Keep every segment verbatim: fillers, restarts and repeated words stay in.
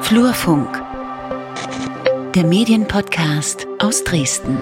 Flurfunk, der Medienpodcast aus Dresden.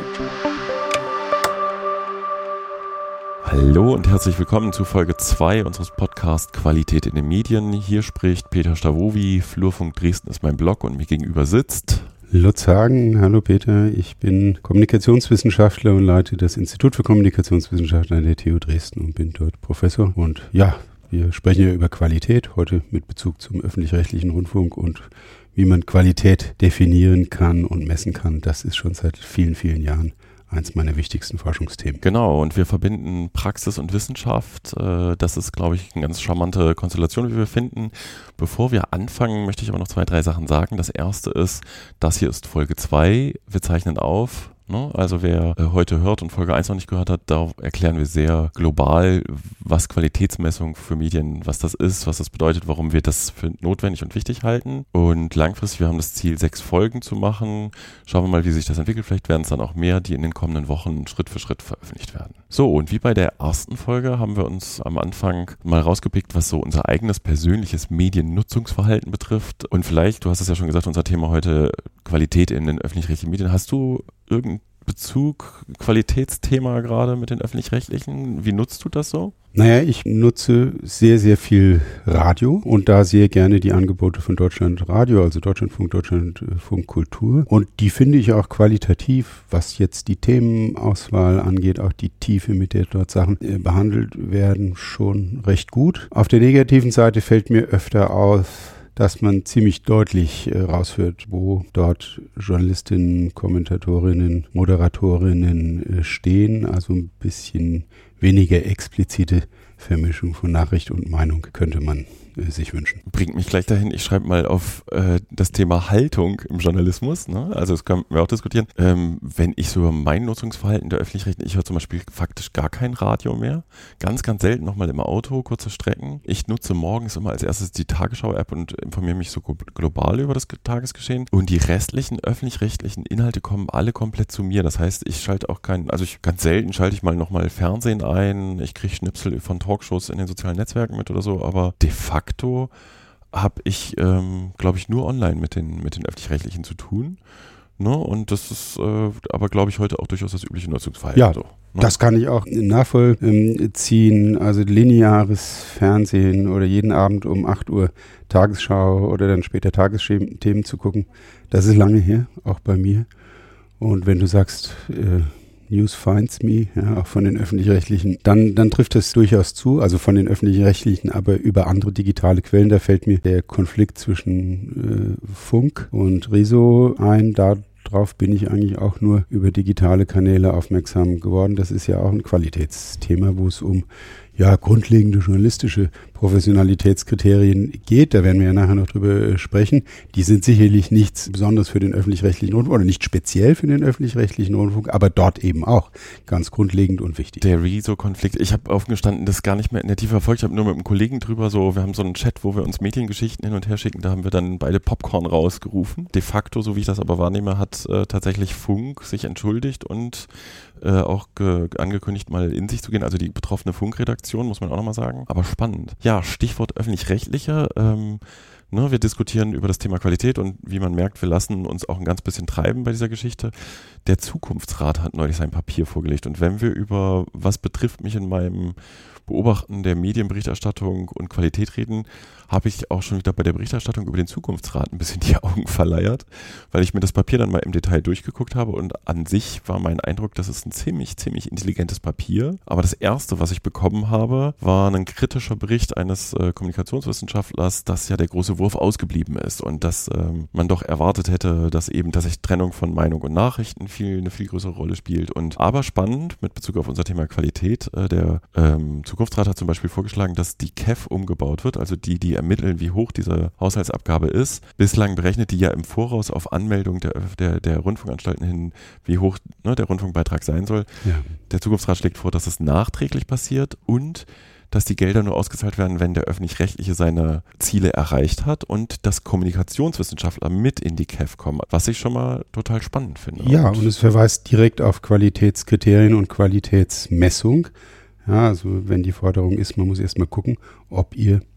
Hallo und herzlich willkommen zu Folge zwei unseres Podcasts Qualität in den Medien. Hier spricht Peter Stavovi, Flurfunk Dresden ist mein Blog und mir gegenüber sitzt Lutz Hagen. Hallo Peter, ich bin Kommunikationswissenschaftler und leite das Institut für Kommunikationswissenschaft an der T U Dresden und bin dort Professor. Und ja, wir sprechen ja über Qualität, heute mit Bezug zum öffentlich-rechtlichen Rundfunk und wie man Qualität definieren kann und messen kann. Das ist schon seit vielen, vielen Jahren eins meiner wichtigsten Forschungsthemen. Genau, und wir verbinden Praxis und Wissenschaft. Das ist, glaube ich, eine ganz charmante Konstellation, wie wir finden. Bevor wir anfangen, möchte ich aber noch zwei, drei Sachen sagen. Das erste ist, das hier ist Folge zwei. Wir zeichnen auf. Also wer heute hört und Folge eins noch nicht gehört hat, da erklären wir sehr global, was Qualitätsmessung für Medien, was das ist, was das bedeutet, warum wir das für notwendig und wichtig halten. Und langfristig, wir haben das Ziel, sechs Folgen zu machen. Schauen wir mal, wie sich das entwickelt. Vielleicht werden es dann auch mehr, die in den kommenden Wochen Schritt für Schritt veröffentlicht werden. So, und wie bei der ersten Folge haben wir uns am Anfang mal rausgepickt, was so unser eigenes persönliches Mediennutzungsverhalten betrifft. Und vielleicht, du hast es ja schon gesagt, unser Thema heute Qualität in den öffentlich-rechtlichen Medien. Hast du irgendeinen Bezug, Qualitätsthema gerade mit den öffentlich-rechtlichen? Wie nutzt du das so? Naja, ich nutze sehr, sehr viel Radio und da sehr gerne die Angebote von Deutschlandradio, also Deutschlandfunk, Deutschlandfunk Kultur. Und die finde ich auch qualitativ, was jetzt die Themenauswahl angeht, auch die Tiefe, mit der dort Sachen äh, behandelt werden, schon recht gut. Auf der negativen Seite fällt mir öfter auf, dass man ziemlich deutlich äh, raushört, wo dort Journalistinnen, Kommentatorinnen, Moderatorinnen äh, stehen. Also ein bisschen weniger explizite Vermischung von Nachricht und Meinung könnte man äh, sich wünschen. Bringt mich gleich dahin, ich schreibe mal auf äh, das Thema Haltung im Journalismus, ne? Also das können wir auch diskutieren. Ähm, wenn ich so über mein Nutzungsverhalten der Öffentlich-Rechtlichen, ich höre zum Beispiel faktisch gar kein Radio mehr. Ganz, ganz selten nochmal im Auto, kurze Strecken. Ich nutze morgens immer als erstes die Tagesschau-App und informiere mich so global über das Tagesgeschehen. Und die restlichen öffentlich-rechtlichen Inhalte kommen alle komplett zu mir. Das heißt, ich schalte auch keinen, also ich ganz selten schalte ich mal nochmal Fernsehen ein. Ich kriege Schnipsel von Talkshows in den sozialen Netzwerken mit oder so, aber de facto habe ich, ähm, glaube ich, nur online mit den, mit den Öffentlich-Rechtlichen zu tun. Ne? Und das ist äh, aber, glaube ich, heute auch durchaus das übliche Nutzungsverhalten. Ja, so, ne? Das kann ich auch nachvollziehen. Also lineares Fernsehen oder jeden Abend um acht Uhr Tagesschau oder dann später Tagesthemen zu gucken, das ist lange her, auch bei mir. Und wenn du sagst, äh, News finds me, ja, auch von den Öffentlich-Rechtlichen, dann, dann trifft das durchaus zu, also von den Öffentlich-Rechtlichen, aber über andere digitale Quellen. Da fällt mir der Konflikt zwischen äh, Funk und Reso ein. Darauf bin ich eigentlich auch nur über digitale Kanäle aufmerksam geworden. Das ist ja auch ein Qualitätsthema, wo es um ja, grundlegende journalistische Professionalitätskriterien geht. Da werden wir ja nachher noch drüber sprechen. Die sind sicherlich nichts besonders für den öffentlich-rechtlichen Rundfunk oder nicht speziell für den öffentlich-rechtlichen Rundfunk, aber dort eben auch ganz grundlegend und wichtig. Der Reso-Konflikt, ich habe aufgestanden, das gar nicht mehr in der Tiefe verfolgt. Ich habe nur mit einem Kollegen drüber so, wir haben so einen Chat, wo wir uns Mediengeschichten hin und her schicken. Da haben wir dann beide Popcorn rausgerufen. De facto, so wie ich das aber wahrnehme, hat äh, tatsächlich Funk sich entschuldigt und äh, auch ge- angekündigt, mal in sich zu gehen. Also die betroffene Funkredaktion, muss man auch nochmal sagen. Aber spannend. Ja, Stichwort öffentlich-rechtliche. Ähm, ne, wir diskutieren über das Thema Qualität und wie man merkt, wir lassen uns auch ein ganz bisschen treiben bei dieser Geschichte. Der Zukunftsrat hat neulich sein Papier vorgelegt. Und wenn wir über was betrifft mich in meinem Beobachten der Medienberichterstattung und Qualität reden, habe ich auch schon wieder bei der Berichterstattung über den Zukunftsrat ein bisschen die Augen verleiert, weil ich mir das Papier dann mal im Detail durchgeguckt habe und an sich war mein Eindruck, das ist ein ziemlich, ziemlich intelligentes Papier. Aber das erste, was ich bekommen habe, war ein kritischer Bericht eines äh, Kommunikationswissenschaftlers, dass ja der große Wurf ausgeblieben ist und dass ähm, man doch erwartet hätte, dass eben tatsächlich Trennung von Meinung und Nachrichten viel, eine viel größere Rolle spielt. Und aber spannend mit Bezug auf unser Thema Qualität, äh, der ähm, Zukunftsrat hat zum Beispiel vorgeschlagen, dass die K E F umgebaut wird, also die, die ermitteln, wie hoch diese Haushaltsabgabe ist. Bislang berechnet die ja im Voraus auf Anmeldung der, der, der Rundfunkanstalten hin, wie hoch ne, der Rundfunkbeitrag sein soll. Ja. Der Zukunftsrat schlägt vor, dass es nachträglich passiert und dass die Gelder nur ausgezahlt werden, wenn der Öffentlich-Rechtliche seine Ziele erreicht hat und dass Kommunikationswissenschaftler mit in die K E F kommen, was ich schon mal total spannend finde. Ja, und, und es verweist direkt auf Qualitätskriterien und Qualitätsmessung. Ja, also wenn die Forderung ist, man muss erstmal gucken, ob ihr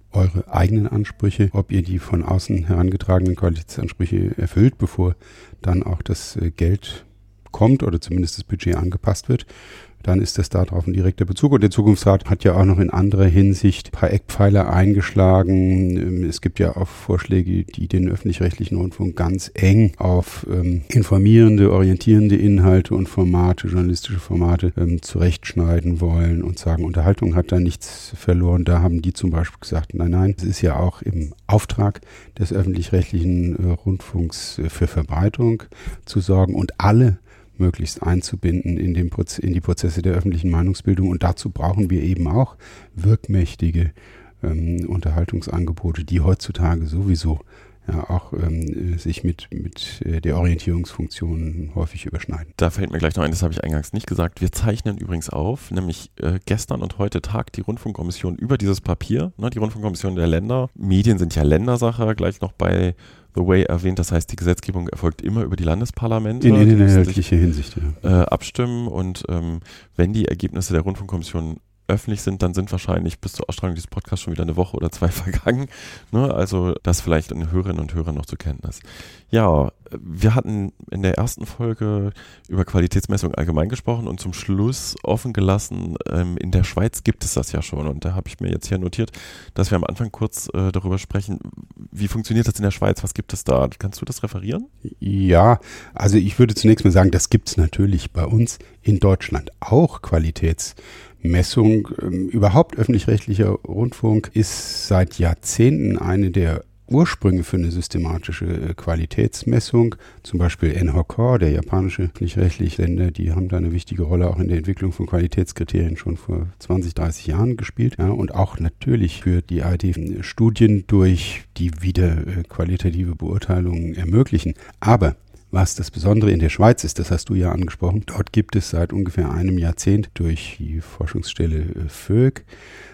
eure eigenen Ansprüche, ob ihr die von außen herangetragenen Qualitätsansprüche erfüllt, bevor dann auch das Geld kommt oder zumindest das Budget angepasst wird. Dann ist das darauf ein direkter Bezug. Und der Zukunftsrat hat ja auch noch in anderer Hinsicht ein paar Eckpfeiler eingeschlagen. Es gibt ja auch Vorschläge, die den öffentlich-rechtlichen Rundfunk ganz eng auf ähm, informierende, orientierende Inhalte und Formate, journalistische Formate ähm, zurechtschneiden wollen und sagen, Unterhaltung hat da nichts verloren. Da haben die zum Beispiel gesagt, nein, nein, es ist ja auch im Auftrag des öffentlich-rechtlichen äh, Rundfunks äh, für Verbreitung zu sorgen und alle möglichst einzubinden in, den Proze- in die Prozesse der öffentlichen Meinungsbildung. Und dazu brauchen wir eben auch wirkmächtige ähm, Unterhaltungsangebote, die heutzutage sowieso ja auch ähm, sich mit, mit äh, der Orientierungsfunktion häufig überschneiden. Da fällt mir gleich noch ein, das habe ich eingangs nicht gesagt. Wir zeichnen übrigens auf, nämlich äh, gestern und heute tagt die Rundfunkkommission über dieses Papier, ne, die Rundfunkkommission der Länder. Medien sind ja Ländersache, gleich noch bei The Way erwähnt, das heißt, die Gesetzgebung erfolgt immer über die Landesparlamente. In inhaltlicher Hinsicht, ja. Äh, abstimmen und ähm, wenn die Ergebnisse der Rundfunkkommission öffentlich sind, dann sind wahrscheinlich bis zur Ausstrahlung dieses Podcasts schon wieder eine Woche oder zwei vergangen. Ne? Also das vielleicht an Hörerinnen und Hörern noch zur Kenntnis. Ja, wir hatten in der ersten Folge über Qualitätsmessung allgemein gesprochen und zum Schluss offen gelassen, ähm, in der Schweiz gibt es das ja schon. Und da habe ich mir jetzt hier notiert, dass wir am Anfang kurz äh, darüber sprechen, wie funktioniert das in der Schweiz, was gibt es da? Kannst du das referieren? Ja, also ich würde zunächst mal sagen, das gibt es natürlich bei uns in Deutschland auch, Qualitätsmessung. Ähm, überhaupt öffentlich-rechtlicher Rundfunk ist seit Jahrzehnten eine der Ursprünge für eine systematische Qualitätsmessung, zum Beispiel N H K, der japanische öffentlich-rechtliche Sender, die haben da eine wichtige Rolle auch in der Entwicklung von Qualitätskriterien schon vor zwanzig, dreißig Jahren gespielt. Ja, und auch natürlich für die A R D Studien durch, die wieder qualitative Beurteilungen ermöglichen. Aber was das Besondere in der Schweiz ist, das hast du ja angesprochen, dort gibt es seit ungefähr einem Jahrzehnt durch die Forschungsstelle F Ö G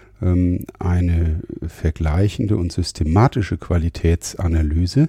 eine vergleichende und systematische Qualitätsanalyse,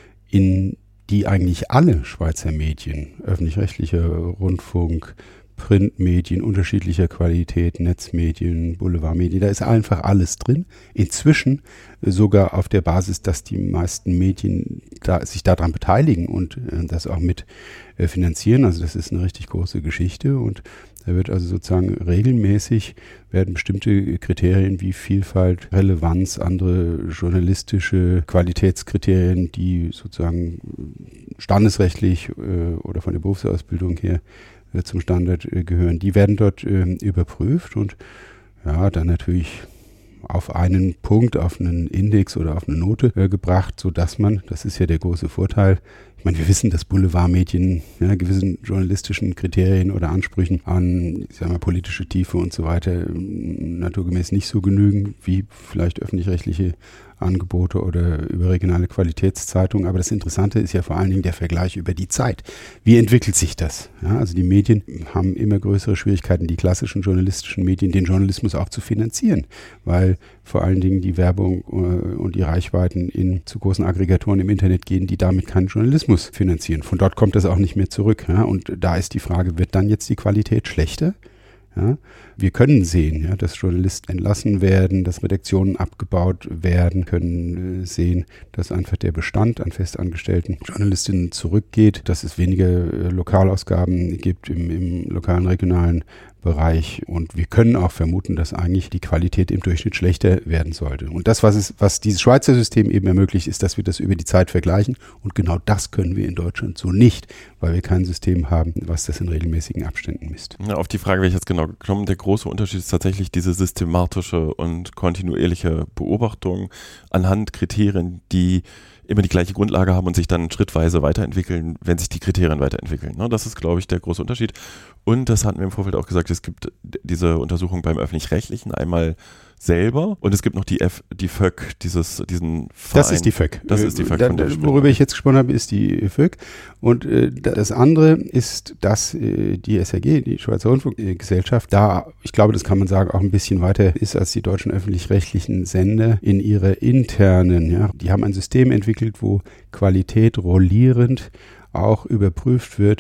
in die eigentlich alle Schweizer Medien, öffentlich-rechtlicher Rundfunk, Printmedien unterschiedlicher Qualität, Netzmedien, Boulevardmedien, da ist einfach alles drin. Inzwischen sogar auf der Basis, dass die meisten Medien da, sich daran beteiligen und äh, das auch mit äh, finanzieren. Also das ist eine richtig große Geschichte und da wird also sozusagen regelmäßig werden bestimmte Kriterien wie Vielfalt, Relevanz, andere journalistische Qualitätskriterien, die sozusagen standesrechtlich äh, oder von der Berufsausbildung her äh, zum Standard äh, gehören, die werden dort äh, überprüft und ja, dann natürlich auf einen Punkt, auf einen Index oder auf eine Note äh, gebracht, sodass man, das ist ja der große Vorteil, ich meine, wir wissen, dass Boulevardmedien ja, gewissen journalistischen Kriterien oder Ansprüchen an, ich sag mal, politische Tiefe und so weiter naturgemäß nicht so genügen, wie vielleicht öffentlich-rechtliche Angebote oder überregionale Qualitätszeitungen. Aber das Interessante ist ja vor allen Dingen der Vergleich über die Zeit. Wie entwickelt sich das? Ja, also die Medien haben immer größere Schwierigkeiten, die klassischen journalistischen Medien, den Journalismus auch zu finanzieren, weil vor allen Dingen die Werbung äh, und die Reichweiten in zu großen Aggregatoren im Internet gehen, die damit keinen Journalismus finanzieren. Von dort kommt das auch nicht mehr zurück. Ja? Und da ist die Frage, wird dann jetzt die Qualität schlechter? Ja, wir können sehen, ja, dass Journalisten entlassen werden, dass Redaktionen abgebaut werden, können äh, sehen, dass einfach der Bestand an festangestellten Journalistinnen zurückgeht, dass es weniger äh, Lokalausgaben gibt im, im lokalen, regionalen Bereich und wir können auch vermuten, dass eigentlich die Qualität im Durchschnitt schlechter werden sollte. Und das, was es, was dieses Schweizer System eben ermöglicht, ist, dass wir das über die Zeit vergleichen und genau das können wir in Deutschland so nicht, weil wir kein System haben, was das in regelmäßigen Abständen misst. Ja, auf die Frage wäre ich jetzt genau gekommen. Der große Unterschied ist tatsächlich diese systematische und kontinuierliche Beobachtung anhand Kriterien, die immer die gleiche Grundlage haben und sich dann schrittweise weiterentwickeln, wenn sich die Kriterien weiterentwickeln. Das ist, glaube ich, der große Unterschied. Und das hatten wir im Vorfeld auch gesagt, es gibt diese Untersuchung beim Öffentlich-Rechtlichen einmal selber und es gibt noch die F, die F Ö G, dieses, diesen Verein. Das ist die F Ö G. Das ist die F Ö G. Von der Worüber ich jetzt gesprochen habe, ist die F Ö G. Und äh, das andere ist, dass äh, die S R G, die Schweizer Rundfunkgesellschaft, da, ich glaube, das kann man sagen, auch ein bisschen weiter ist als die deutschen öffentlich-rechtlichen Sender in ihrer internen, ja. Die haben ein System entwickelt, wo Qualität rollierend auch überprüft wird,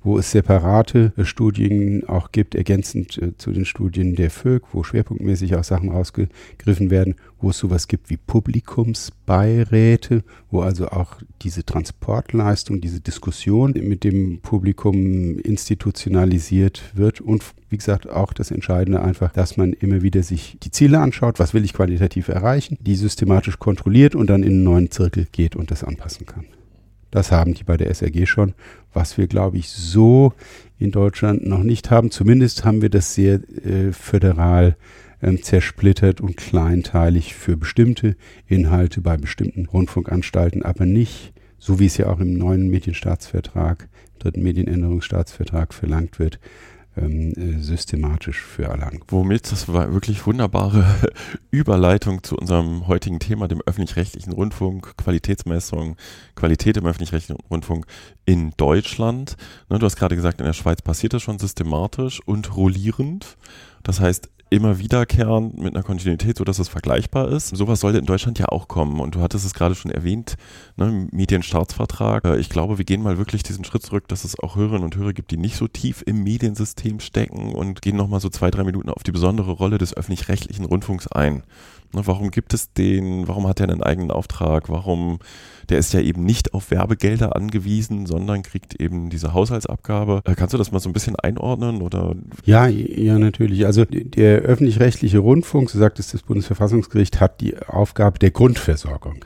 wo es separate äh, Studien auch gibt, ergänzend äh, zu den Studien der F Ö G, wo schwerpunktmäßig auch Sachen rausgegriffen werden, wo es sowas gibt wie Publikumsbeiräte, wo also auch diese Transportleistung, diese Diskussion mit dem Publikum institutionalisiert wird und wie gesagt auch das Entscheidende einfach, dass man immer wieder sich die Ziele anschaut, was will ich qualitativ erreichen, die systematisch kontrolliert und dann in einen neuen Zirkel geht und das anpassen kann. Das haben die bei der S R G schon, was wir, glaube ich, so in Deutschland noch nicht haben. Zumindest haben wir das sehr äh, föderal ähm, zersplittert und kleinteilig für bestimmte Inhalte bei bestimmten Rundfunkanstalten, aber nicht, so wie es ja auch im neuen Medienstaatsvertrag, dritten Medienänderungsstaatsvertrag verlangt wird, ähm, äh, systematisch für alle Angebote. Womit, das war wirklich wunderbare Überleitung zu unserem heutigen Thema, dem öffentlich-rechtlichen Rundfunk, Qualitätsmessung, Qualität im öffentlich-rechtlichen Rundfunk in Deutschland. Ne, du hast gerade gesagt, in der Schweiz passiert das schon systematisch und rollierend. Das heißt, immer wiederkehrend mit einer Kontinuität, sodass es vergleichbar ist. Sowas sollte in Deutschland ja auch kommen. Und du hattest es gerade schon erwähnt, ne, Medienstaatsvertrag. Ich glaube, wir gehen mal wirklich diesen Schritt zurück, dass es auch Hörerinnen und Hörer gibt, die nicht so tief im Mediensystem stecken und gehen nochmal so zwei, drei Minuten auf die besondere Rolle des öffentlich-rechtlichen Rundfunks ein. Ne, warum gibt es den, warum hat er einen eigenen Auftrag, warum, der ist ja eben nicht auf Werbegelder angewiesen, sondern kriegt eben diese Haushaltsabgabe. Kannst du das mal so ein bisschen einordnen? Oder? Ja, ja, natürlich. Also der öffentlich-rechtliche Rundfunk, so sagt es das Bundesverfassungsgericht, hat die Aufgabe der Grundversorgung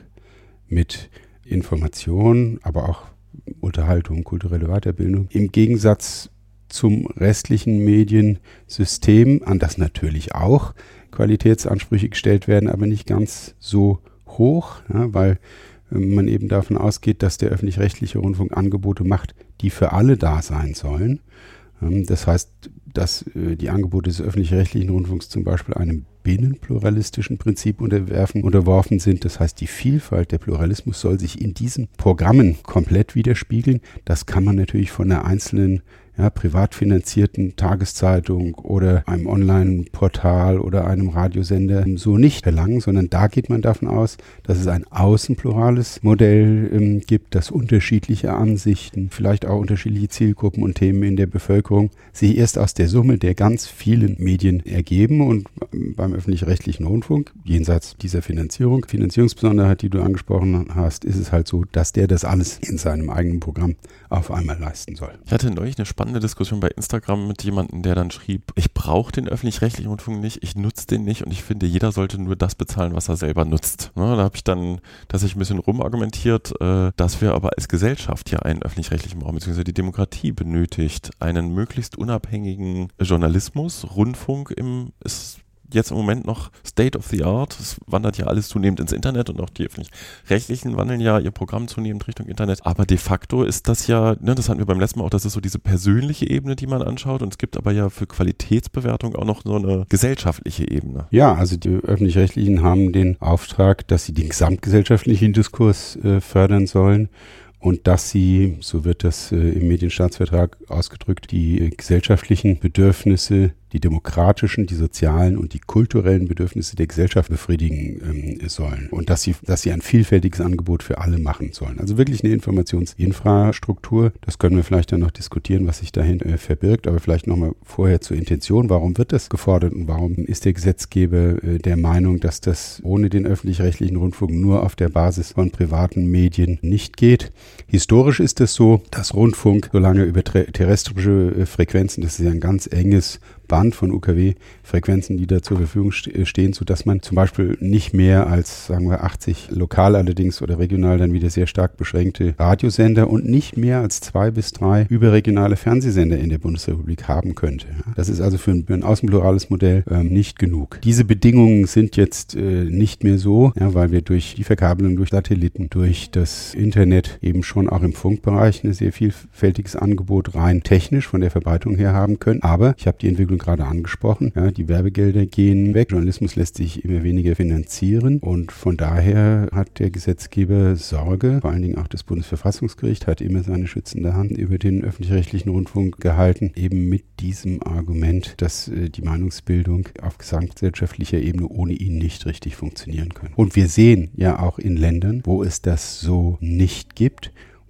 mit Information, aber auch Unterhaltung, kulturelle Weiterbildung. Im Gegensatz zum restlichen Mediensystem, an das natürlich auch Qualitätsansprüche gestellt werden, aber nicht ganz so hoch, ja, weil äh, man eben davon ausgeht, dass der öffentlich-rechtliche Rundfunk Angebote macht, die für alle da sein sollen. Ähm, das heißt, dass äh, die Angebote des öffentlich-rechtlichen Rundfunks zum Beispiel einem binnenpluralistischen Prinzip unterwerfen, unterworfen sind. Das heißt, die Vielfalt, der Pluralismus soll sich in diesen Programmen komplett widerspiegeln. Das kann man natürlich von der einzelnen ja, privat finanzierten Tageszeitung oder einem Online-Portal oder einem Radiosender so nicht verlangen, sondern da geht man davon aus, dass es ein außenplurales Modell ähm, gibt, das unterschiedliche Ansichten, vielleicht auch unterschiedliche Zielgruppen und Themen in der Bevölkerung sich erst aus der Summe der ganz vielen Medien ergeben. Und beim öffentlich-rechtlichen Rundfunk, jenseits dieser Finanzierung, Finanzierungsbesonderheit, die du angesprochen hast, ist es halt so, dass der das alles in seinem eigenen Programm auf einmal leisten soll. Ich hatte neulich eine spannende Diskussion bei Instagram mit jemandem, der dann schrieb, ich brauche den öffentlich-rechtlichen Rundfunk nicht, ich nutze den nicht und ich finde, jeder sollte nur das bezahlen, was er selber nutzt. Ne, da habe ich dann tatsächlich ein bisschen rumargumentiert, äh, dass wir aber als Gesellschaft ja einen öffentlich-rechtlichen brauchen, beziehungsweise die Demokratie benötigt einen möglichst unabhängigen Journalismus. Rundfunk im ist jetzt im Moment noch State of the Art. Es wandert ja alles zunehmend ins Internet und auch die öffentlich-rechtlichen wandeln ja ihr Programm zunehmend Richtung Internet. Aber de facto ist das ja, ne, das hatten wir beim letzten Mal auch, das ist so diese persönliche Ebene, die man anschaut. Und es gibt aber ja für Qualitätsbewertung auch noch so eine gesellschaftliche Ebene. Ja, also die Öffentlich-Rechtlichen haben den Auftrag, dass sie den gesamtgesellschaftlichen Diskurs äh, fördern sollen. Und dass sie, so wird das äh, im Medienstaatsvertrag ausgedrückt, die äh, gesellschaftlichen Bedürfnisse, die demokratischen, die sozialen und die kulturellen Bedürfnisse der Gesellschaft befriedigen ähm, sollen. Und dass sie, dass sie ein vielfältiges Angebot für alle machen sollen. Also wirklich eine Informationsinfrastruktur. Das können wir vielleicht dann noch diskutieren, was sich dahinter äh, verbirgt. Aber vielleicht nochmal vorher zur Intention. Warum wird das gefordert und warum ist der Gesetzgeber äh, der Meinung, dass das ohne den öffentlich-rechtlichen Rundfunk nur auf der Basis von privaten Medien nicht geht? Historisch ist es so, dass Rundfunk, solange über terrestrische Frequenzen, das ist ja ein ganz enges Band von U K W-Frequenzen, die da zur Verfügung stehen, sodass man zum Beispiel nicht mehr als, sagen wir, achtzig lokal allerdings oder regional dann wieder sehr stark beschränkte Radiosender und nicht mehr als zwei bis drei überregionale Fernsehsender in der Bundesrepublik haben könnte. Das ist also für ein, für ein außenplurales Modell ähm, nicht genug. Diese Bedingungen sind jetzt äh, nicht mehr so, ja, weil wir durch die Verkabelung, durch Satelliten, durch das Internet eben schon auch im Funkbereich ein sehr vielfältiges Angebot rein technisch von der Verbreitung her haben können. Aber ich habe die Entwicklung gerade angesprochen. Ja, die Werbegelder gehen weg. Journalismus lässt sich immer weniger finanzieren und von daher hat der Gesetzgeber Sorge, vor allen Dingen auch das Bundesverfassungsgericht hat immer seine schützende Hand über den öffentlich-rechtlichen Rundfunk gehalten, eben mit diesem Argument, dass äh, die Meinungsbildung auf gesamtgesellschaftlicher Ebene ohne ihn nicht richtig funktionieren kann. Und wir sehen ja auch in Ländern, wo es das so nicht gibt,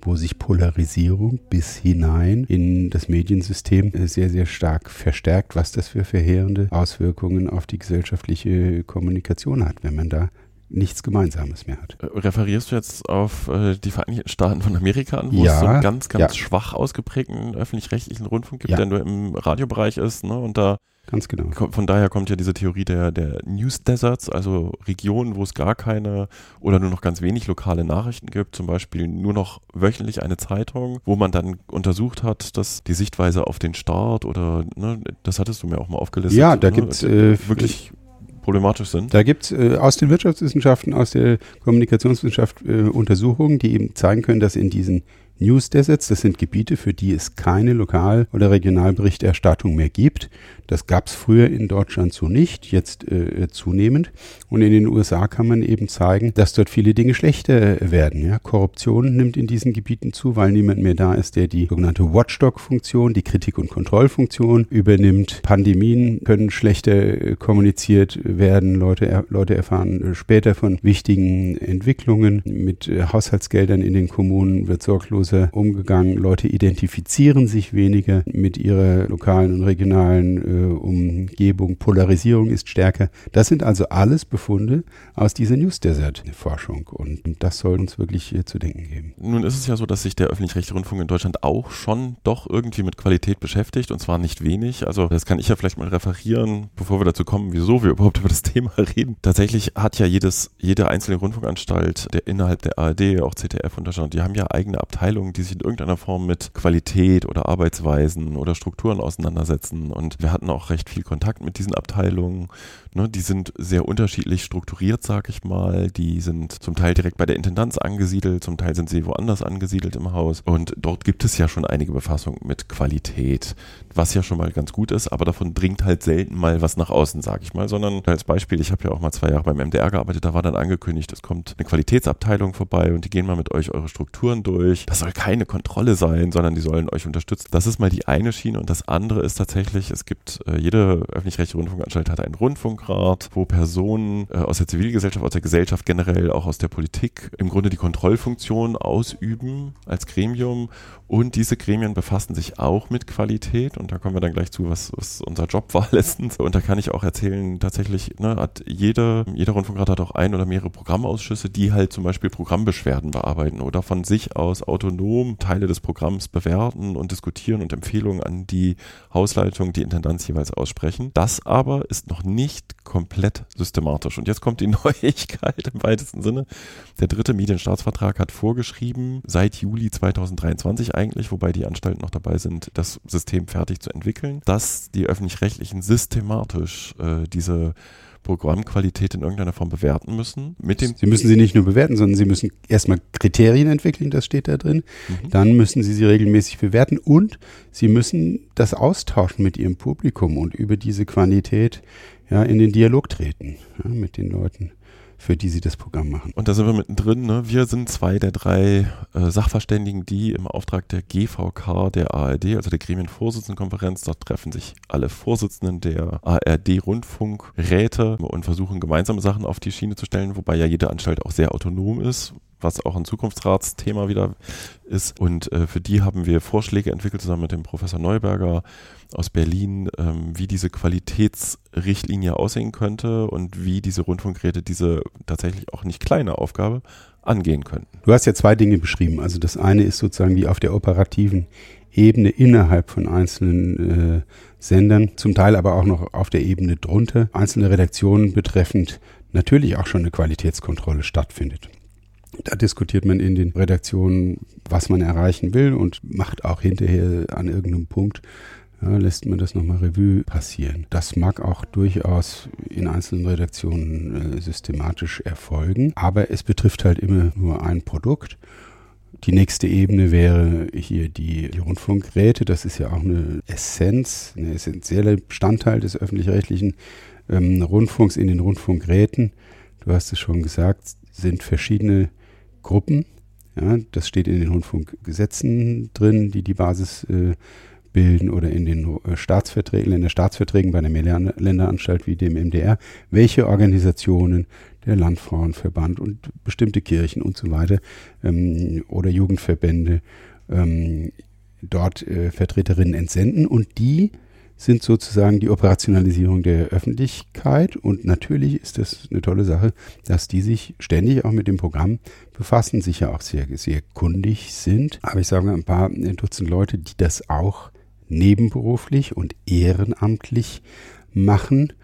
wo sich Polarisierung bis hinein in das Mediensystem sehr, sehr stark verstärkt, was das für verheerende Auswirkungen auf die gesellschaftliche Kommunikation hat, wenn man da nichts Gemeinsames mehr hat. Referierst du jetzt auf äh, die Vereinigten Staaten von Amerika an, wo ja, es so einen ganz, ganz ja. schwach ausgeprägten öffentlich-rechtlichen Rundfunk gibt, ja. der nur im Radiobereich ist, ne? Und da Ganz genau. Von daher kommt ja diese Theorie der, der News Deserts, also Regionen, wo es gar keine oder nur noch ganz wenig lokale Nachrichten gibt, zum Beispiel nur noch wöchentlich eine Zeitung, wo man dann untersucht hat, dass die Sichtweise auf den Staat oder, ne, das hattest du mir auch mal aufgelistet. Ja, da ne, gibt es äh, wirklich problematisch sind. Da gibt es äh, aus den Wirtschaftswissenschaften, aus der Kommunikationswissenschaft äh, Untersuchungen, die eben zeigen können, dass in diesen News Deserts, das sind Gebiete, für die es keine Lokal- oder Regionalberichterstattung mehr gibt. Das gab es früher in Deutschland so nicht, jetzt äh, zunehmend. Und in den U S A kann man eben zeigen, dass dort viele Dinge schlechter werden. Ja? Korruption nimmt in diesen Gebieten zu, weil niemand mehr da ist, der die sogenannte Watchdog-Funktion, die Kritik- und Kontrollfunktion übernimmt. Pandemien können schlechter äh, kommuniziert werden. Leute, er, Leute erfahren äh, später von wichtigen Entwicklungen. Mit äh, Haushaltsgeldern in den Kommunen wird sorgloser umgegangen. Leute identifizieren sich weniger mit ihrer lokalen und regionalen äh, Umgebung. Polarisierung ist stärker. Das sind also alles Befunde aus dieser News Desert-Forschung und das soll uns wirklich äh, zu denken geben. Nun ist es ja so, dass sich der öffentlich-rechtliche Rundfunk in Deutschland auch schon doch irgendwie mit Qualität beschäftigt und zwar nicht wenig. Also das kann ich ja vielleicht mal referieren, bevor wir dazu kommen, wieso wir überhaupt über das Thema reden. Tatsächlich hat ja jedes, jede einzelne Rundfunkanstalt der innerhalb der A R D, auch Z D F und Deutschland, die haben ja eigene Abteilungen, die sich in irgendeiner Form mit Qualität oder Arbeitsweisen oder Strukturen auseinandersetzen. Und wir hatten auch recht viel Kontakt mit diesen Abteilungen. Ne, die sind sehr unterschiedlich strukturiert, sag ich mal. Die sind zum Teil direkt bei der Intendanz angesiedelt, zum Teil sind sie woanders angesiedelt im Haus. Und dort gibt es ja schon einige Befassung mit Qualität, was ja schon mal ganz gut ist, aber davon dringt halt selten mal was nach außen, sag ich mal. Sondern als Beispiel, ich habe ja auch mal zwei Jahre beim M D R gearbeitet, da war dann angekündigt, es kommt eine Qualitätsabteilung vorbei und die gehen mal mit euch eure Strukturen durch. Das soll keine Kontrolle sein, sondern die sollen euch unterstützen. Das ist mal die eine Schiene und das andere ist tatsächlich, es gibt, äh, jede öffentlich-rechtliche Rundfunkanstalt hat einen Rundfunkrat, wo Personen äh, aus der Zivilgesellschaft, aus der Gesellschaft generell, auch aus der Politik im Grunde die Kontrollfunktion ausüben als Gremium und diese Gremien befassen sich auch mit Qualität und da kommen wir dann gleich zu, was, was unser Job war letztens und da kann ich auch erzählen, tatsächlich ne, hat jede, jeder Rundfunkrat hat auch ein oder mehrere Programmausschüsse, die halt zum Beispiel Programmbeschwerden bearbeiten oder von sich aus autonom Teile des Programms bewerten und diskutieren und Empfehlungen an die Hausleitung, die Intendanz jeweils aussprechen. Das aber ist noch nicht komplett systematisch. Und jetzt kommt die Neuigkeit im weitesten Sinne. Der dritte Medienstaatsvertrag hat vorgeschrieben, seit Juli zweitausenddreiundzwanzig eigentlich, wobei die Anstalten noch dabei sind, das System fertig zu entwickeln, dass die Öffentlich-Rechtlichen systematisch äh, diese Programmqualität in irgendeiner Form bewerten müssen. Mit dem Sie müssen sie nicht nur bewerten, sondern Sie müssen erstmal Kriterien entwickeln, das steht da drin. Mhm. Dann müssen Sie sie regelmäßig bewerten und Sie müssen das austauschen mit Ihrem Publikum und über diese Qualität ja, in den Dialog treten ja, mit den Leuten, für die sie das Programm machen. Und da sind wir mittendrin. Ne? Wir sind zwei der drei äh, Sachverständigen, die im Auftrag der G V K der A R D, also der Gremienvorsitzendenkonferenz, dort treffen sich alle Vorsitzenden der A R D-Rundfunkräte und versuchen gemeinsame Sachen auf die Schiene zu stellen, wobei ja jede Anstalt auch sehr autonom ist, was auch ein Zukunftsratsthema wieder ist. Und äh, für die haben wir Vorschläge entwickelt, zusammen mit dem Professor Neuberger aus Berlin, ähm, wie diese Qualitätsrichtlinie aussehen könnte und wie diese Rundfunkräte diese tatsächlich auch nicht kleine Aufgabe angehen könnten. Du hast ja zwei Dinge beschrieben. Also das eine ist sozusagen die auf der operativen Ebene innerhalb von einzelnen äh, Sendern, zum Teil aber auch noch auf der Ebene drunter, einzelne Redaktionen betreffend natürlich auch schon eine Qualitätskontrolle stattfindet. Da diskutiert man in den Redaktionen, was man erreichen will und macht auch hinterher an irgendeinem Punkt, ja, lässt man das nochmal Revue passieren. Das mag auch durchaus in einzelnen Redaktionen äh, systematisch erfolgen, aber es betrifft halt immer nur ein Produkt. Die nächste Ebene wäre hier die, die Rundfunkräte. Das ist ja auch eine Essenz, ein essentieller Bestandteil des öffentlich-rechtlichen ähm, Rundfunks in den Rundfunkräten. Du hast es schon gesagt, sind verschiedene Gruppen. Ja, das steht in den Rundfunkgesetzen drin, die die Basis äh, abbilden oder in den Staatsverträgen, in den Staatsverträgen bei einer Mehrländeranstalt wie dem M D R, welche Organisationen, der Landfrauenverband und bestimmte Kirchen und so weiter ähm, oder Jugendverbände ähm, dort äh, Vertreterinnen entsenden, und die sind sozusagen die Operationalisierung der Öffentlichkeit, und natürlich ist das eine tolle Sache, dass die sich ständig auch mit dem Programm befassen, sicher auch sehr, sehr kundig sind, aber ich sage mal ein paar Dutzend Leute, die das auch nebenberuflich und ehrenamtlich machen.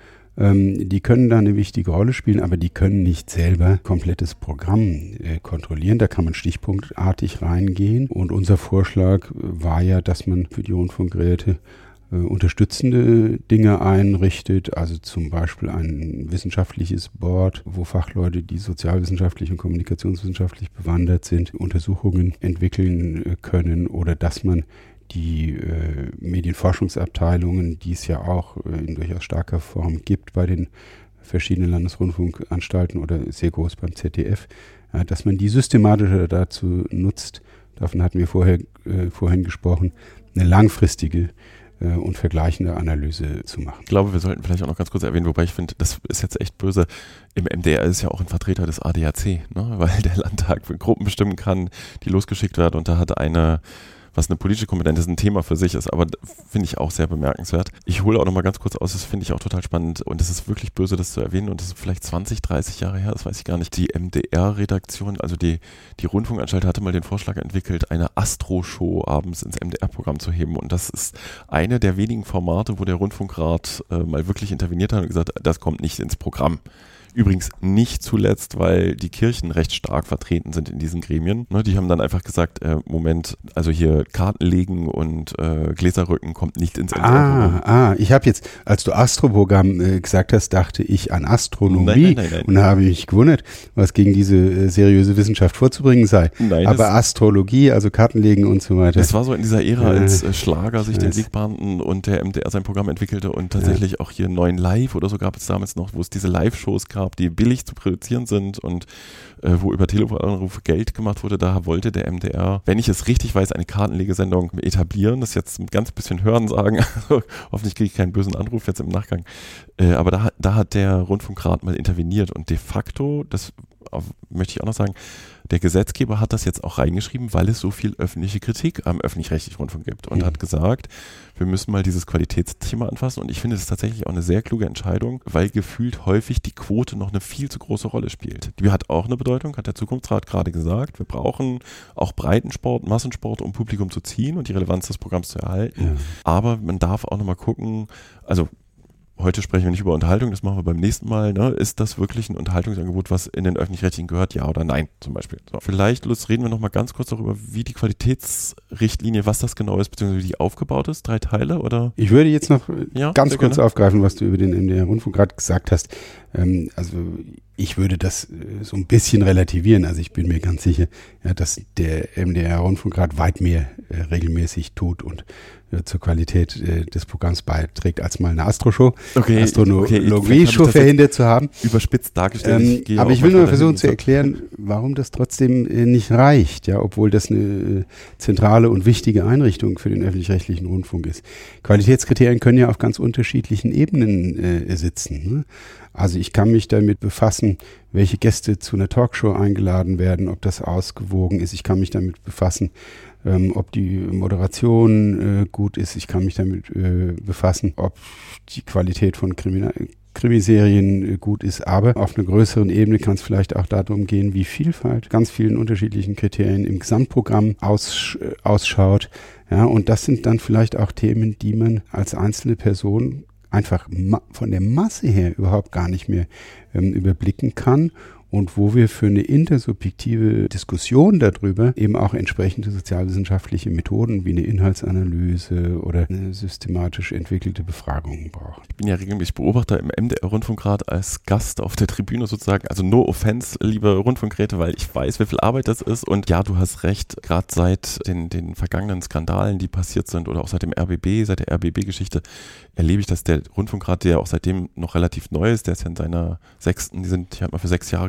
Die können da eine wichtige Rolle spielen, aber die können nicht selber komplettes Programm äh, kontrollieren. Da kann man stichpunktartig reingehen. Und unser Vorschlag war ja, dass man für die Rundfunkgeräte äh, unterstützende Dinge einrichtet. Also zum Beispiel ein wissenschaftliches Board, wo Fachleute, die sozialwissenschaftlich und kommunikationswissenschaftlich bewandert sind, Untersuchungen entwickeln äh, können, oder dass man die äh, Medienforschungsabteilungen, die es ja auch äh, in durchaus starker Form gibt bei den verschiedenen Landesrundfunkanstalten oder sehr groß beim Z D F, äh, dass man die systematischer dazu nutzt, davon hatten wir vorher äh, vorhin gesprochen, eine langfristige äh, und vergleichende Analyse zu machen. Ich glaube, wir sollten vielleicht auch noch ganz kurz erwähnen, wobei ich finde, das ist jetzt echt böse. Im M D R ist ja auch ein Vertreter des A D A C, ne? Weil der Landtag für Gruppen bestimmen kann, die losgeschickt werden, und da hat eine was eine politische Kompetenz ist, ein Thema für sich ist, aber finde ich auch sehr bemerkenswert. Ich hole auch noch mal ganz kurz aus, das finde ich auch total spannend, und es ist wirklich böse, das zu erwähnen, und das ist vielleicht zwanzig, dreißig Jahre her, das weiß ich gar nicht. Die M D R-Redaktion, also die, die Rundfunkanstalt hatte mal den Vorschlag entwickelt, eine Astro-Show abends ins M D R-Programm zu heben, und das ist eine der wenigen Formate, wo der Rundfunkrat äh, mal wirklich interveniert hat und gesagt, das kommt nicht ins Programm. Übrigens nicht zuletzt, weil die Kirchen recht stark vertreten sind in diesen Gremien. Ne, die haben dann einfach gesagt, äh, Moment, also hier Karten legen und äh, Gläserrücken kommt nicht ins M D R. Ah, ah, ich habe jetzt, als du Astroprogramm äh, gesagt hast, dachte ich an Astronomie, nein, nein, nein, nein. und habe mich gewundert, was gegen diese äh, seriöse Wissenschaft vorzubringen sei. Nein, aber Astrologie, also Kartenlegen und so weiter. Das war so in dieser Ära, äh, als äh, Schlager sich den Weg bahnten und der M D R sein Programm entwickelte und tatsächlich ja. auch hier neun Live oder so gab es damals noch, wo es diese Live-Shows gab, die billig zu produzieren sind und äh, wo über Telefonanrufe Geld gemacht wurde. Da wollte der M D R, wenn ich es richtig weiß, eine Kartenlegesendung etablieren. Das ist jetzt ein ganz bisschen Hörensagen. Hoffentlich kriege ich keinen bösen Anruf jetzt im Nachgang. Äh, aber da, da hat der Rundfunkrat mal interveniert, und de facto, das auf, möchte ich auch noch sagen, der Gesetzgeber hat das jetzt auch reingeschrieben, weil es so viel öffentliche Kritik am öffentlich-rechtlichen Rundfunk gibt, und mhm. hat gesagt, wir müssen mal dieses Qualitätsthema anfassen, und ich finde das tatsächlich auch eine sehr kluge Entscheidung, weil gefühlt häufig die Quote noch eine viel zu große Rolle spielt. Die hat auch eine Bedeutung, hat der Zukunftsrat gerade gesagt, wir brauchen auch Breitensport, Massensport, um Publikum zu ziehen und die Relevanz des Programms zu erhalten, ja. aber man darf auch nochmal gucken, also heute sprechen wir nicht über Unterhaltung, das machen wir beim nächsten Mal. Ne? Ist das wirklich ein Unterhaltungsangebot, was in den Öffentlich-Rechtlichen gehört? Ja oder nein, zum Beispiel. So. Vielleicht, Lutz, reden wir noch mal ganz kurz darüber, wie die Qualitätsrichtlinie, was das genau ist, beziehungsweise wie die aufgebaut ist. Drei Teile, oder? Ich würde jetzt noch ja, ganz kurz gerne aufgreifen, was du über den M D R-Rundfunk gerade gesagt hast. Ähm, also ich würde das äh, so ein bisschen relativieren. Also ich bin mir ganz sicher, ja, dass der M D R-Rundfunkrat weit mehr äh, regelmäßig tut und äh, zur Qualität äh, des Programms beiträgt, als mal eine Astroshow, okay, Astronomie-Show okay, verhindert zu haben. Überspitzt dargestellt. Ähm, aber ich will nur versuchen zu erklären, warum das trotzdem äh, nicht reicht, ja, obwohl das eine äh, zentrale und wichtige Einrichtung für den öffentlich-rechtlichen Rundfunk ist. Qualitätskriterien können ja auf ganz unterschiedlichen Ebenen äh, sitzen. Ne? Also ich kann mich damit befassen, welche Gäste zu einer Talkshow eingeladen werden, ob das ausgewogen ist. Ich kann mich damit befassen, ähm, ob die Moderation äh, gut ist. Ich kann mich damit äh, befassen, ob die Qualität von Kriminal- Krimiserien äh, gut ist. Aber auf einer größeren Ebene kann es vielleicht auch darum gehen, wie Vielfalt ganz vielen unterschiedlichen Kriterien im Gesamtprogramm aus, äh, ausschaut. Ja, und das sind dann vielleicht auch Themen, die man als einzelne Person einfach ma- von der Masse her überhaupt gar nicht mehr ähm, überblicken kann, und wo wir für eine intersubjektive Diskussion darüber eben auch entsprechende sozialwissenschaftliche Methoden wie eine Inhaltsanalyse oder eine systematisch entwickelte Befragung brauchen. Ich bin ja regelmäßig Beobachter im M D R-Rundfunkrat als Gast auf der Tribüne sozusagen, also no offense, liebe Rundfunkräte, weil ich weiß, wie viel Arbeit das ist, und ja, du hast recht, gerade seit den, den vergangenen Skandalen, die passiert sind, oder auch seit dem R B B, seit der R B B-Geschichte, erlebe ich, dass der Rundfunkrat, der auch seitdem noch relativ neu ist, der ist ja in seiner sechsten, die sind, ich habe mal für sechs Jahre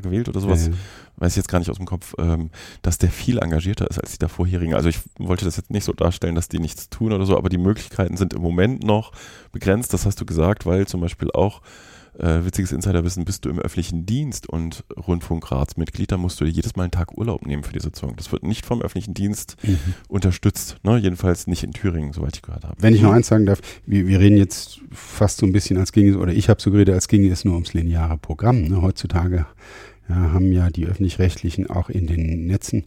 gewählt oder sowas, Ja, ja. weiß ich jetzt gar nicht aus dem Kopf, ähm, dass der viel engagierter ist als die davorherigen. Also ich wollte das jetzt nicht so darstellen, dass die nichts tun oder so, aber die Möglichkeiten sind im Moment noch begrenzt, das hast du gesagt, weil zum Beispiel auch Äh, witziges Insiderwissen, bist du im öffentlichen Dienst und Rundfunkratsmitglied, da musst du dir jedes Mal einen Tag Urlaub nehmen für die Sitzung. Das wird nicht vom öffentlichen Dienst mhm. unterstützt, ne? Jedenfalls nicht in Thüringen, soweit ich gehört habe. Wenn ich noch eins sagen darf, wir, wir reden jetzt fast so ein bisschen, als ginge es, oder ich habe so geredet, als ginge es nur ums lineare Programm. Ne? Heutzutage ja, haben ja die Öffentlich-Rechtlichen auch in den Netzen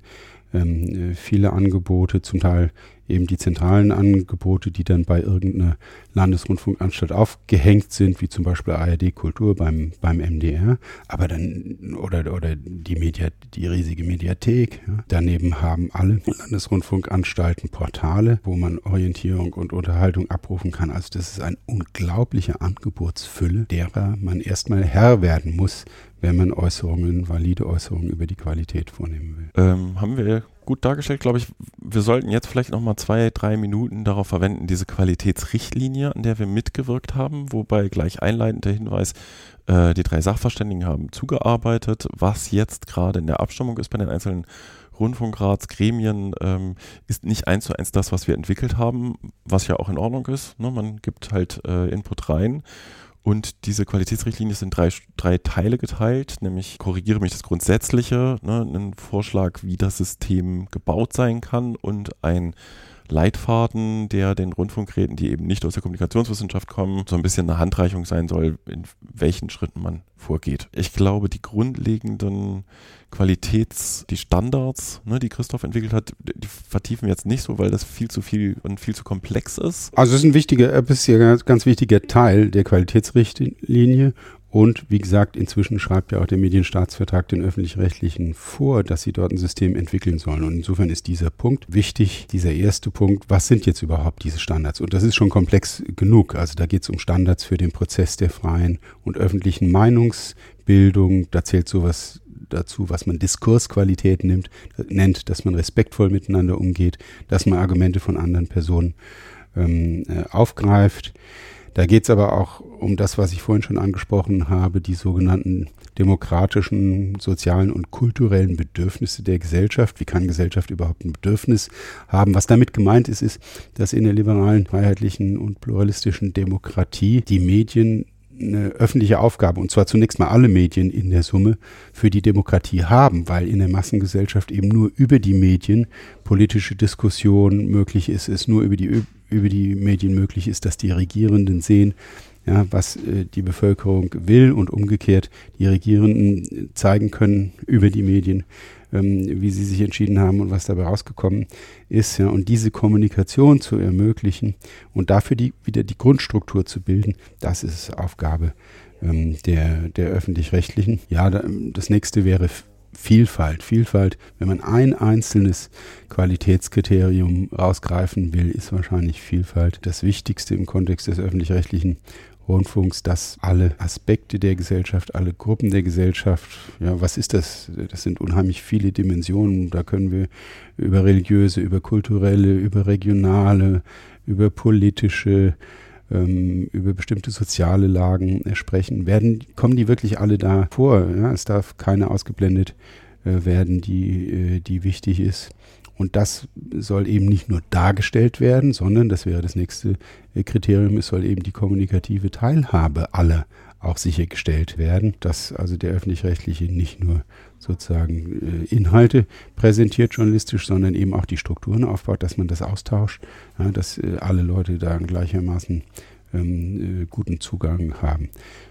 ähm, viele Angebote, zum Teil eben die zentralen Angebote, die dann bei irgendeiner Landesrundfunkanstalt aufgehängt sind, wie zum Beispiel A R D Kultur beim, beim M D R, aber dann, oder, oder die Media, die riesige Mediathek. Ja. Daneben haben alle Landesrundfunkanstalten Portale, wo man Orientierung und Unterhaltung abrufen kann. Also das ist eine unglaubliche Angebotsfülle, derer man erstmal Herr werden muss, wenn man Äußerungen, valide Äußerungen über die Qualität vornehmen will. Ähm, haben wir gut dargestellt, glaube ich. Wir sollten jetzt vielleicht noch mal zwei, drei Minuten darauf verwenden, diese Qualitätsrichtlinie, an der wir mitgewirkt haben, wobei gleich einleitend der Hinweis, äh, die drei Sachverständigen haben zugearbeitet. Was jetzt gerade in der Abstimmung ist bei den einzelnen Rundfunkratsgremien, ähm, ist nicht eins zu eins das, was wir entwickelt haben, was ja auch in Ordnung ist. Ne? Man gibt halt äh, Input rein. Und diese Qualitätsrichtlinie sind drei, drei Teile geteilt, nämlich korrigiere mich das Grundsätzliche, ne, einen Vorschlag, wie das System gebaut sein kann und ein Leitfaden, der den Rundfunkräten, die eben nicht aus der Kommunikationswissenschaft kommen, so ein bisschen eine Handreichung sein soll, in welchen Schritten man vorgeht. Ich glaube, die grundlegenden Qualitäts-, die Standards, ne, die Christoph entwickelt hat, die vertiefen wir jetzt nicht so, weil das viel zu viel und viel zu komplex ist. Also es ist ein wichtiger, es ist ja ganz, ganz wichtiger Teil der Qualitätsrichtlinie. Und wie gesagt, inzwischen schreibt ja auch der Medienstaatsvertrag den Öffentlich-Rechtlichen vor, dass sie dort ein System entwickeln sollen. Und insofern ist dieser Punkt wichtig, dieser erste Punkt, was sind jetzt überhaupt diese Standards? Und das ist schon komplex genug. Also da geht es um Standards für den Prozess der freien und öffentlichen Meinungsbildung. Da zählt sowas dazu, was man Diskursqualität nimmt, nennt, dass man respektvoll miteinander umgeht, dass man Argumente von anderen Personen ähm, äh, aufgreift. Da geht es aber auch um das, was ich vorhin schon angesprochen habe, die sogenannten demokratischen, sozialen und kulturellen Bedürfnisse der Gesellschaft. Wie kann Gesellschaft überhaupt ein Bedürfnis haben? Was damit gemeint ist, ist, dass in der liberalen, freiheitlichen und pluralistischen Demokratie die Medien eine öffentliche Aufgabe, und zwar zunächst mal alle Medien in der Summe, für die Demokratie haben, weil in der Massengesellschaft eben nur über die Medien politische Diskussion möglich ist, es nur über die, über die Medien möglich ist, dass die Regierenden sehen, ja, was äh, die Bevölkerung will, und umgekehrt die Regierenden zeigen können über die Medien, ähm, wie sie sich entschieden haben und was dabei rausgekommen ist. Ja, und diese Kommunikation zu ermöglichen und dafür die, wieder die Grundstruktur zu bilden, das ist Aufgabe ähm, der, der Öffentlich-Rechtlichen. Ja, da, das nächste wäre Vielfalt. Vielfalt, wenn man ein einzelnes Qualitätskriterium rausgreifen will, ist wahrscheinlich Vielfalt das Wichtigste im Kontext des öffentlich-rechtlichen Rundfunks, dass alle Aspekte der Gesellschaft, alle Gruppen der Gesellschaft, ja, was ist das? Das sind unheimlich viele Dimensionen. Da können wir über religiöse, über kulturelle, über regionale, über politische, ähm, über bestimmte soziale Lagen äh, sprechen. Werden, kommen die wirklich alle da vor? Ja? Es darf keine ausgeblendet äh, werden, die, äh, die wichtig ist. Und das soll eben nicht nur dargestellt werden, sondern, das wäre das nächste Kriterium, es soll eben die kommunikative Teilhabe aller auch sichergestellt werden, dass also der Öffentlich-Rechtliche nicht nur sozusagen äh, Inhalte präsentiert journalistisch, sondern eben auch die Strukturen aufbaut, dass man das austauscht, ja, dass äh, alle Leute da gleichermaßen ähm, äh, guten Zugang haben.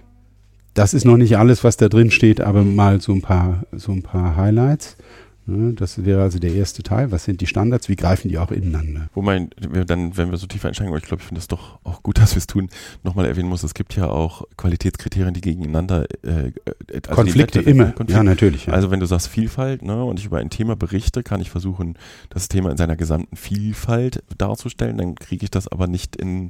Das ist noch nicht alles, was da drin steht, aber mal so ein paar, so ein paar Highlights. Das wäre also der erste Teil. Was sind die Standards? Wie greifen die auch ineinander? Wobei wir dann, wenn wir so tief einsteigen, aber ich glaube, ich finde es doch auch gut, dass wir es tun, nochmal erwähnen muss, es gibt ja auch Qualitätskriterien, die gegeneinander äh, also Konflikte immer, Konflikte. Ja, natürlich. Ja. Also wenn du sagst Vielfalt, ne, und ich über ein Thema berichte, kann ich versuchen, das Thema in seiner gesamten Vielfalt darzustellen, dann kriege ich das aber nicht in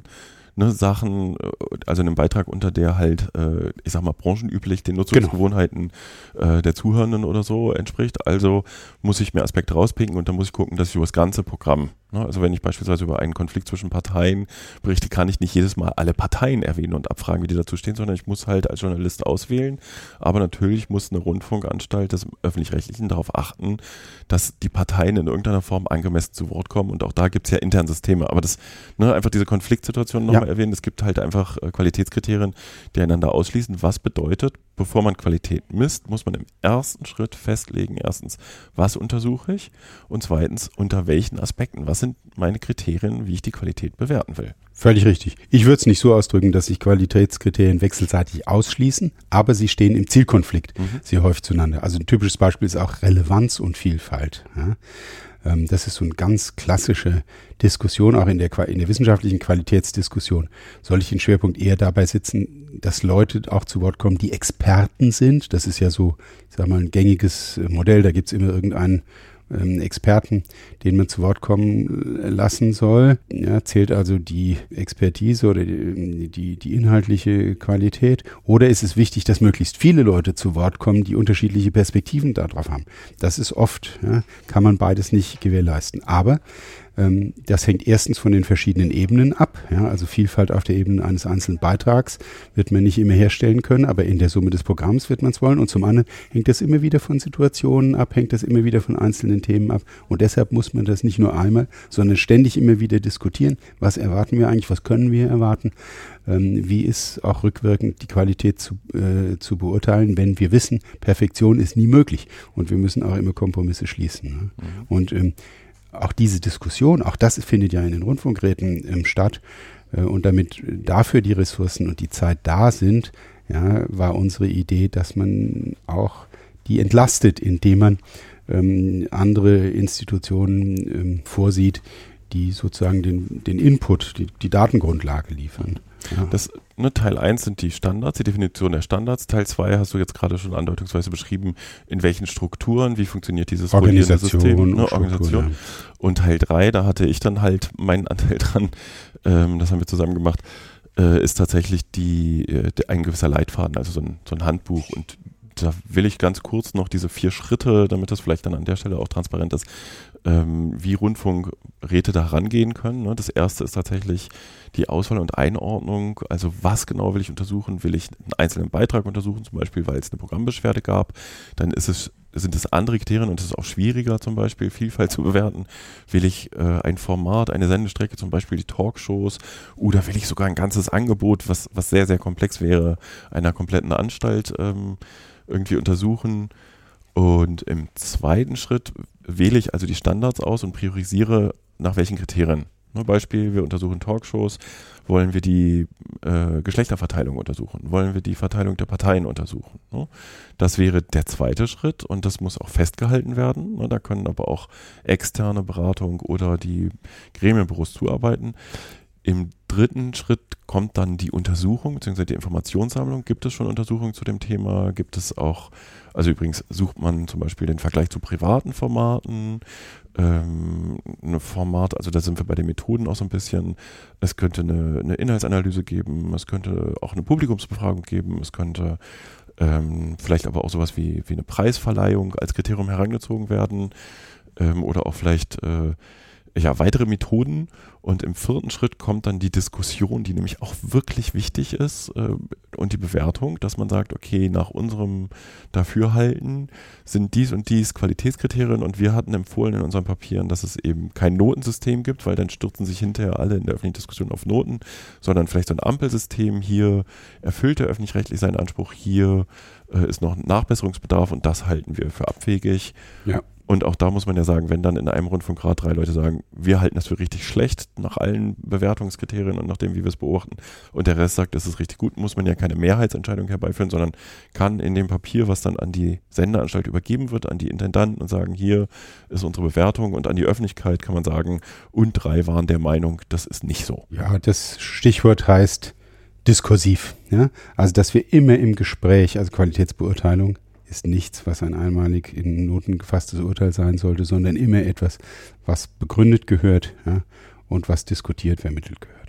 ne, Sachen, also einen Beitrag unter der halt, äh, ich sag mal, branchenüblich den Nutzungsgewohnheiten genau. äh, der Zuhörenden oder so entspricht. Also muss ich mir Aspekte rauspicken und dann muss ich gucken, dass ich über das ganze Programm, ne, also wenn ich beispielsweise über einen Konflikt zwischen Parteien berichte, kann ich nicht jedes Mal alle Parteien erwähnen und abfragen, wie die dazu stehen, sondern ich muss halt als Journalist auswählen. Aber natürlich muss eine Rundfunkanstalt des Öffentlich-Rechtlichen darauf achten, dass die Parteien in irgendeiner Form angemessen zu Wort kommen. Und auch da gibt es ja interne Systeme. Aber das, ne, einfach diese Konfliktsituation nochmal ja. erwähnen. Es gibt halt einfach äh, Qualitätskriterien, die einander ausschließen. Was bedeutet, bevor man Qualität misst, muss man im ersten Schritt festlegen, erstens, was untersuche ich? Und zweitens, unter welchen Aspekten? Was sind meine Kriterien, wie ich die Qualität bewerten will? Völlig richtig. Ich würde es nicht so ausdrücken, dass sich Qualitätskriterien wechselseitig ausschließen, aber sie stehen im Zielkonflikt mhm. sehr häufig zueinander. Also ein typisches Beispiel ist auch Relevanz und Vielfalt. Ja. Ähm, das ist so eine ganz klassische Diskussion, auch in der, in der wissenschaftlichen Qualitätsdiskussion. Soll ich den Schwerpunkt eher dabei setzen, dass Leute auch zu Wort kommen, die Experten sind? Das ist ja so, ich sag mal, ein gängiges Modell. Da gibt es immer irgendeinen Experten, den man zu Wort kommen lassen soll. Ja, zählt also die Expertise oder die, die, die inhaltliche Qualität? Oder ist es wichtig, dass möglichst viele Leute zu Wort kommen, die unterschiedliche Perspektiven darauf haben? Das ist oft, ja, kann man beides nicht gewährleisten. Aber ähm, das hängt erstens von den verschiedenen Ebenen ab. Ja, also Vielfalt auf der Ebene eines einzelnen Beitrags wird man nicht immer herstellen können, aber in der Summe des Programms wird man es wollen. Und zum anderen hängt das immer wieder von Situationen ab, hängt das immer wieder von einzelnen Themen ab. Und deshalb muss man das nicht nur einmal, sondern ständig immer wieder diskutieren. Was erwarten wir eigentlich? Was können wir erwarten? Ähm, wie ist auch rückwirkend die Qualität zu, äh, zu beurteilen, wenn wir wissen, Perfektion ist nie möglich. Und wir müssen auch immer Kompromisse schließen. Ne? Mhm. Und ähm, auch diese Diskussion, auch das findet ja in den Rundfunkräten ähm, statt. Äh, und damit dafür die Ressourcen und die Zeit da sind, ja, war unsere Idee, dass man auch die entlastet, indem man ähm, andere Institutionen ähm, vorsieht, die sozusagen den, den Input, die, die Datengrundlage liefern. Ja. Das, ne, Teil eins sind die Standards, die Definition der Standards. Teil zwei hast du jetzt gerade schon andeutungsweise beschrieben, in welchen Strukturen, wie funktioniert dieses Organisation, System, ne, Organisation. Ja. Und Teil drei, da hatte ich dann halt meinen Anteil dran, ähm, das haben wir zusammen gemacht, äh, ist tatsächlich die, äh, ein gewisser Leitfaden, also so ein, so ein Handbuch. Und da will ich ganz kurz noch diese vier Schritte, damit das vielleicht dann an der Stelle auch transparent ist, ähm, wie Rundfunkräte da rangehen können. Ne? Das erste ist tatsächlich die Auswahl und Einordnung. Also was genau will ich untersuchen? Will ich einen einzelnen Beitrag untersuchen, zum Beispiel, weil es eine Programmbeschwerde gab? Dann ist es, sind es andere Kriterien und es ist auch schwieriger, zum Beispiel Vielfalt zu bewerten. Will ich äh, ein Format, eine Sendestrecke, zum Beispiel die Talkshows, oder will ich sogar ein ganzes Angebot, was, was sehr, sehr komplex wäre, einer kompletten Anstalt ähm, irgendwie untersuchen? Und im zweiten Schritt wähle ich also die Standards aus und priorisiere nach welchen Kriterien. Ne, Beispiel, wir untersuchen Talkshows, wollen wir die äh, Geschlechterverteilung untersuchen, wollen wir die Verteilung der Parteien untersuchen. Ne? Das wäre der zweite Schritt und das muss auch festgehalten werden. Ne? Da können aber auch externe Beratung oder die Gremienbüros zuarbeiten. Im dritten Schritt kommt dann die Untersuchung bzw. die Informationssammlung. Gibt es schon Untersuchungen zu dem Thema? Gibt es auch, also übrigens sucht man zum Beispiel den Vergleich zu privaten Formaten, ähm, ein Format, also da sind wir bei den Methoden auch so ein bisschen, es könnte eine, eine Inhaltsanalyse geben, es könnte auch eine Publikumsbefragung geben, es könnte ähm, vielleicht aber auch sowas wie, wie eine Preisverleihung als Kriterium herangezogen werden ähm, oder auch vielleicht äh, ja, weitere Methoden. Und im vierten Schritt kommt dann die Diskussion, die nämlich auch wirklich wichtig ist, äh, und die Bewertung, dass man sagt, okay, nach unserem Dafürhalten sind dies und dies Qualitätskriterien und wir hatten empfohlen in unseren Papieren, dass es eben kein Notensystem gibt, weil dann stürzen sich hinterher alle in der öffentlichen Diskussion auf Noten, sondern vielleicht so ein Ampelsystem. Hier erfüllt der öffentlich-rechtlich seinen Anspruch, hier äh, ist noch Nachbesserungsbedarf und das halten wir für abwegig. Ja. Und auch da muss man ja sagen, wenn dann in einem Rundfunkrat drei Leute sagen, wir halten das für richtig schlecht nach allen Bewertungskriterien und nach dem, wie wir es beobachten, und der Rest sagt, das ist richtig gut, muss man ja keine Mehrheitsentscheidung herbeiführen, sondern kann in dem Papier, was dann an die Sendeanstalt übergeben wird, an die Intendanten und sagen, hier ist unsere Bewertung, und an die Öffentlichkeit kann man sagen, und drei waren der Meinung, das ist nicht so. Ja, das Stichwort heißt diskursiv. Ja? Also, dass wir immer im Gespräch, also Qualitätsbeurteilung, ist nichts, was ein einmalig in Noten gefasstes Urteil sein sollte, sondern immer etwas, was begründet gehört, ja, und was diskutiert, vermittelt gehört.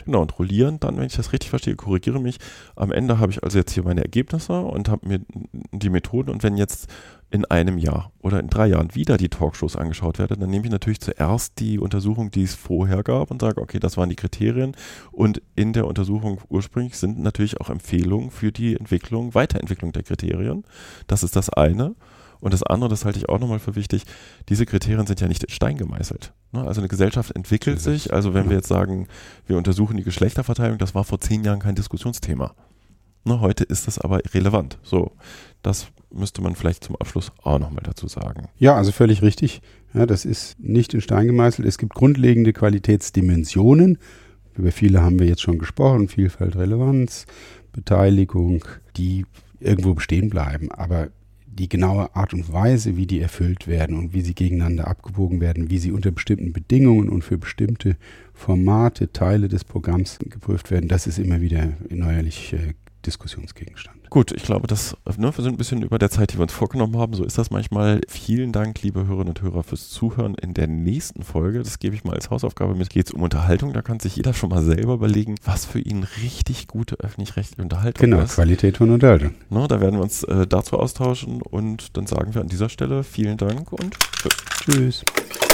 Genau, und rollierend dann, wenn ich das richtig verstehe, korrigiere mich. Am Ende habe ich also jetzt hier meine Ergebnisse und habe mir die Methoden und wenn jetzt in einem Jahr oder in drei Jahren wieder die Talkshows angeschaut werden, dann nehme ich natürlich zuerst die Untersuchung, die es vorher gab und sage, okay, das waren die Kriterien und in der Untersuchung ursprünglich sind natürlich auch Empfehlungen für die Entwicklung, Weiterentwicklung der Kriterien. Das ist das eine. Und das andere, das halte ich auch nochmal für wichtig, diese Kriterien sind ja nicht in Stein gemeißelt. Also eine Gesellschaft entwickelt sich, also wenn wir jetzt sagen, wir untersuchen die Geschlechterverteilung, das war vor zehn Jahren kein Diskussionsthema. Heute ist das aber relevant. So, das müsste man vielleicht zum Abschluss auch nochmal dazu sagen. Ja, also völlig richtig. Ja, das ist nicht in Stein gemeißelt. Es gibt grundlegende Qualitätsdimensionen. Über viele haben wir jetzt schon gesprochen. Vielfalt, Relevanz, Beteiligung, die irgendwo bestehen bleiben. Aber die genaue Art und Weise, wie die erfüllt werden und wie sie gegeneinander abgewogen werden, wie sie unter bestimmten Bedingungen und für bestimmte Formate, Teile des Programms geprüft werden, das ist immer wieder neuerlich äh, Diskussionsgegenstand. Gut, ich glaube, das, ne, wir sind ein bisschen über der Zeit, die wir uns vorgenommen haben. So ist das manchmal. Vielen Dank, liebe Hörerinnen und Hörer, fürs Zuhören. In der nächsten Folge, das gebe ich mal als Hausaufgabe mit, geht es um Unterhaltung. Da kann sich jeder schon mal selber überlegen, was für ihn richtig gute öffentlich-rechtliche Unterhaltung genau, ist. Genau, Qualität von Unterhaltung. Ne, da werden wir uns äh, dazu austauschen und dann sagen wir an dieser Stelle vielen Dank und tschüss. Tschüss.